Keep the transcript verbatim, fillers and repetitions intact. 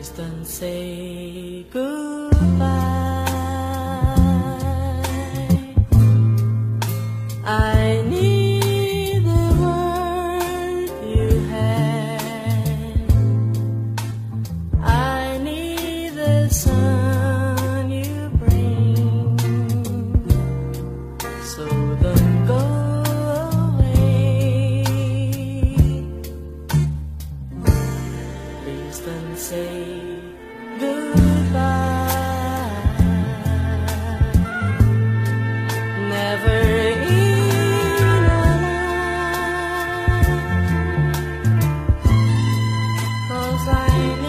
Please don't say goodbye. I need the word you had. I need the sun you bring. So don't go away. Please don't say goodbye. Never in a life, 'cause I